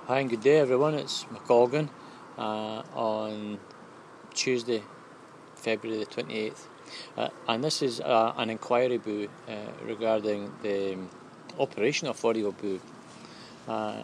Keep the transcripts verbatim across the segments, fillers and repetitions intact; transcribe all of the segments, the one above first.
Hi and good day everyone, it's McColgan uh, on Tuesday, February the twenty-eighth, uh, and this is uh, an inquiry boo uh, regarding the um, operation of AudioBoo. Uh,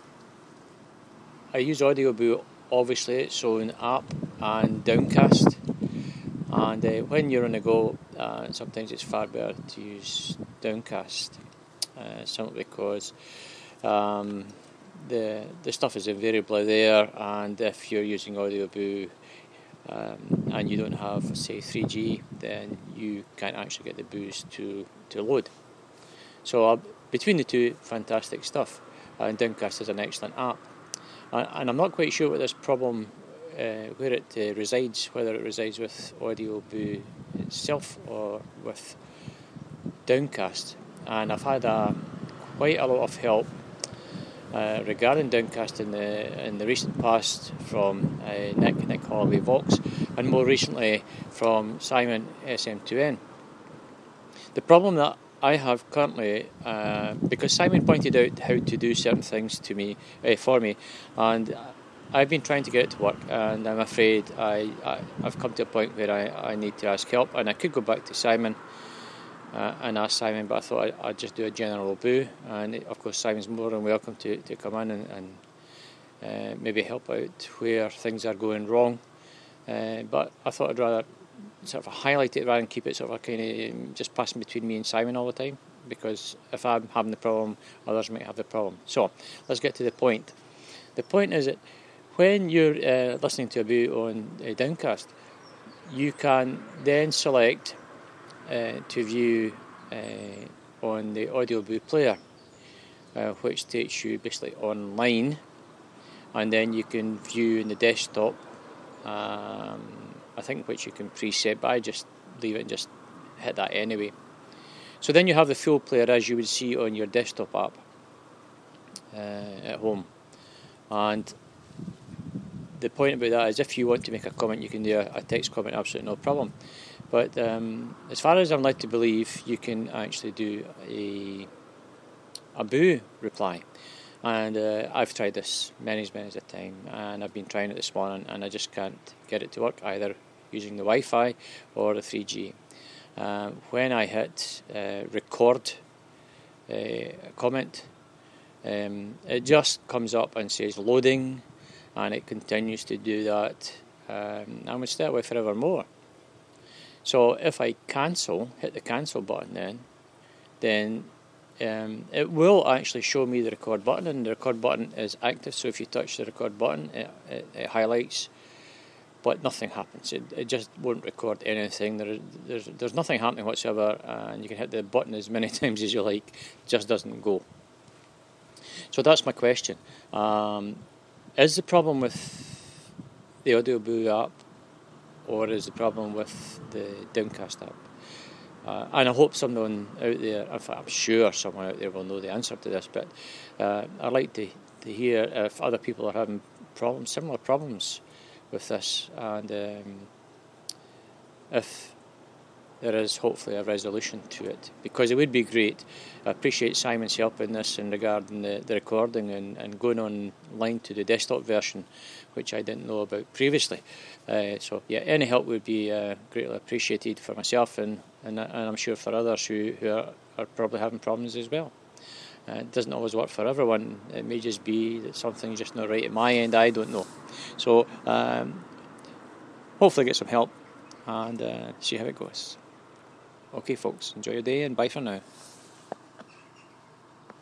I use AudioBoo, obviously its own app and Downcast, and uh, when you're on the go, uh, sometimes it's far better to use Downcast, uh, simply because um, the the stuff is invariably there, and if you're using AudioBoo um, and you don't have, say, three G, then you can't actually get the boos to, to load. So uh, between the two, fantastic stuff, and Downcast is an excellent app. And, and I'm not quite sure what this problem, uh, where it uh, resides, whether it resides with AudioBoo itself or with Downcast. And I've had a, quite a lot of help Uh, regarding Downcast in the in the recent past from uh, Nick, Nick Holloway Vox, and more recently from Simon S M two N. The problem that I have currently, uh, because Simon pointed out how to do certain things to me, uh, for me, and I've been trying to get it to work, and I'm afraid I, I, I've come to a point where I, I need to ask help, and I could go back to Simon Uh, and asked Simon, but I thought I'd, I'd just do a general boo, and of course Simon's more than welcome to, to come in and, and uh, maybe help out where things are going wrong, uh, but I thought I'd rather sort of highlight it rather than keep it sort of kind of just passing between me and Simon all the time, because if I'm having the problem, others might have the problem. So let's get to the point. The point is that when you're uh, listening to a boo on uh, Downcast, you can then select Uh, to view uh, on the AudioBoo player, uh, which takes you basically online, and then you can view in the desktop, um, I think, which you can preset, but I just leave it and just hit that anyway. So then you have the full player as you would see on your desktop app uh, at home. And the point about that is, if you want to make a comment, you can do a, a text comment, absolutely no problem. But um, as far as I'm led to believe, you can actually do a a boo reply. And uh, I've tried this many, many a time, and I've been trying it this morning, and I just can't get it to work, either using the Wi-Fi or the three G. Uh, when I hit uh, record uh, comment, um, it just comes up and says loading, and it continues to do that. Um, I'm going to stay that way forevermore. So if I cancel, hit the cancel button then, then um, it will actually show me the record button, and the record button is active, so if you touch the record button, it, it, it highlights, but nothing happens. It, it just won't record anything. There, there's, there's nothing happening whatsoever, and you can hit the button as many times as you like, it just doesn't go. So that's my question. Um, is the problem with the AudioBoo app, or is the problem with the Downcast app? Uh, and I hope someone out there, in fact I'm sure someone out there will know the answer to this, but uh, I'd like to, to hear if other people are having problems, similar problems with this, and um, if there is hopefully a resolution to it, because it would be great. I appreciate Simon's help in this in regarding the, the recording and, and going online to the desktop version, which I didn't know about previously. Uh, so yeah, any help would be uh, greatly appreciated for myself, and, and, and I'm sure for others who, who are, are probably having problems as well. Uh, it doesn't always work for everyone. It may just be that something's just not right at my end, I don't know. So um, hopefully get some help and uh, see how it goes. Okay folks, enjoy your day and bye for now.